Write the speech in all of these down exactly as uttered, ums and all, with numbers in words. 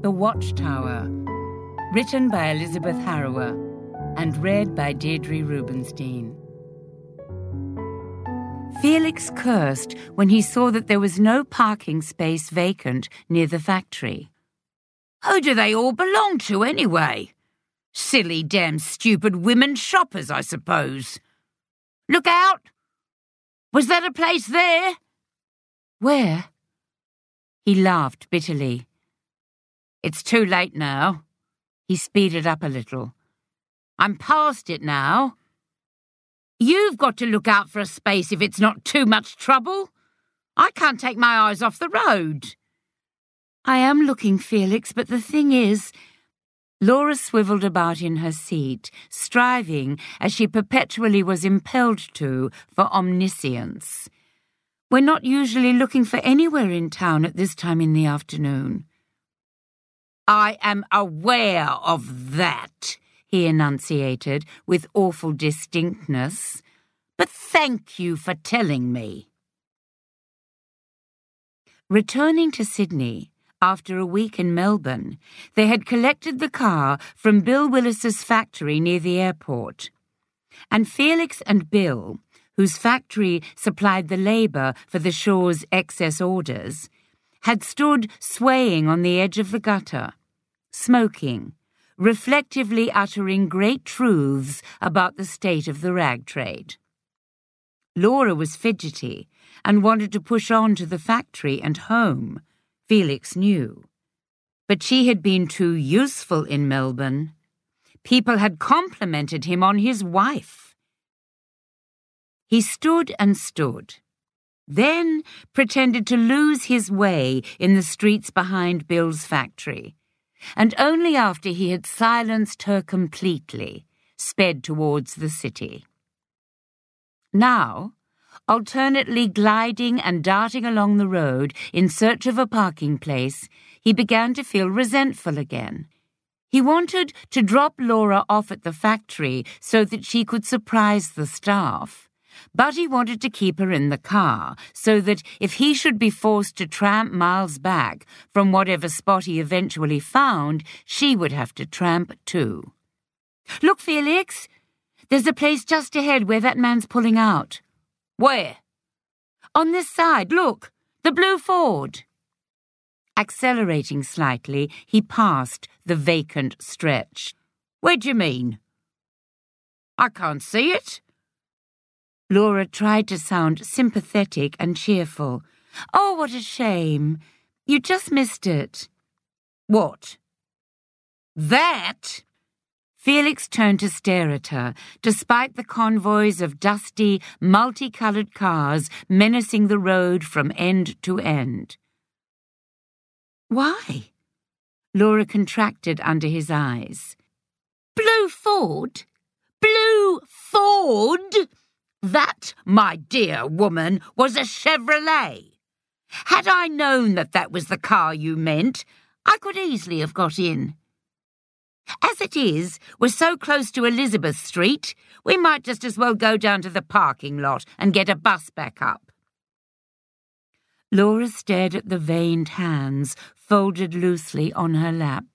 The Watchtower, written by Elizabeth Harrower and read by Deirdre Rubenstein. Felix cursed when he saw that there was no parking space vacant near the factory. Who do they all belong to anyway? Silly, damn stupid women shoppers, I suppose. Look out! Was that a place there? Where? He laughed bitterly. It's too late now. He speeded up a little. I'm past it now. You've got to look out for a space if it's not too much trouble. I can't take my eyes off the road. I am looking, Felix, but the thing is... Laura swiveled about in her seat, striving, as she perpetually was impelled to, for omniscience. We're not usually looking for anywhere in town at this time in the afternoon. I am aware of that, he enunciated with awful distinctness. But thank you for telling me. Returning to Sydney, after a week in Melbourne, they had collected the car from Bill Willis's factory near the airport. And Felix and Bill, whose factory supplied the labour for the Shaw's excess orders, had stood swaying on the edge of the gutter, smoking, reflectively uttering great truths about the state of the rag trade. Laura was fidgety and wanted to push on to the factory and home, Felix knew. But she had been too useful in Melbourne. People had complimented him on his wife. He stood and stood, then pretended to lose his way in the streets behind Bill's factory, and only after he had silenced her completely, sped towards the city. Now, alternately gliding and darting along the road in search of a parking place, he began to feel resentful again. He wanted to drop Laura off at the factory so that she could surprise the staff, but he wanted to keep her in the car so that if he should be forced to tramp miles back from whatever spot he eventually found, she would have to tramp too. Look, Felix, there's a place just ahead where that man's pulling out. Where? On this side, look, the blue Ford. Accelerating slightly, he passed the vacant stretch. Where do you mean? I can't see it. Laura tried to sound sympathetic and cheerful. Oh, what a shame. You just missed it. What? That? Felix turned to stare at her, despite the convoys of dusty, multicoloured cars menacing the road from end to end. Why? Laura contracted under his eyes. Blue Ford? Blue Ford? That, my dear woman, was a Chevrolet. Had I known that that was the car you meant, I could easily have got in. As it is, we're so close to Elizabeth Street, we might just as well go down to the parking lot and get a bus back up. Laura stared at the veined hands folded loosely on her lap.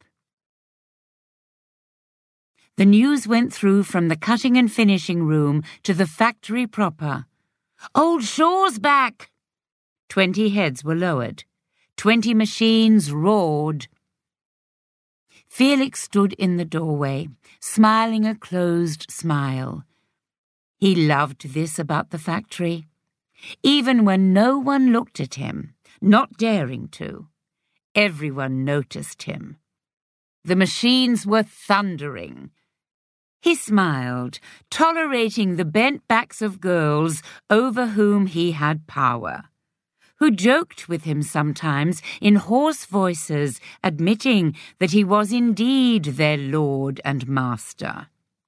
The news went through from the cutting and finishing room to the factory proper. Old Shaw's back! Twenty heads were lowered. Twenty machines roared. Felix stood in the doorway, smiling a closed smile. He loved this about the factory. Even when no one looked at him, not daring to, everyone noticed him. The machines were thundering. He smiled, tolerating the bent backs of girls over whom he had power, who joked with him sometimes in hoarse voices, admitting that he was indeed their lord and master.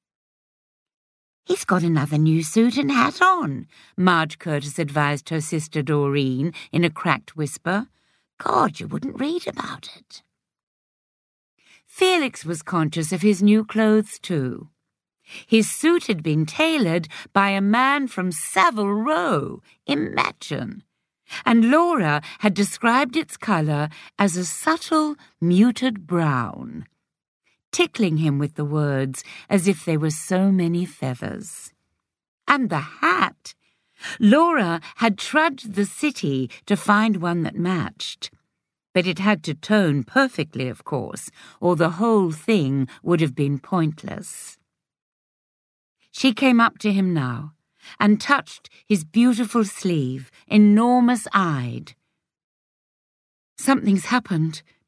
He's got another new suit and hat on, Marge Curtis advised her sister Doreen in a cracked whisper. God, you wouldn't read about it. Felix was conscious of his new clothes too. His suit had been tailored by a man from Savile Row. Imagine. and Laura had described its colour as a subtle, muted brown, tickling him with the words as if they were so many feathers. And the hat! Laura had trudged the city to find one that matched. But it had to tone perfectly, of course, or the whole thing would have been pointless. She came up to him now and touched his beautiful sleeve, enormous-eyed. "Something's happened,"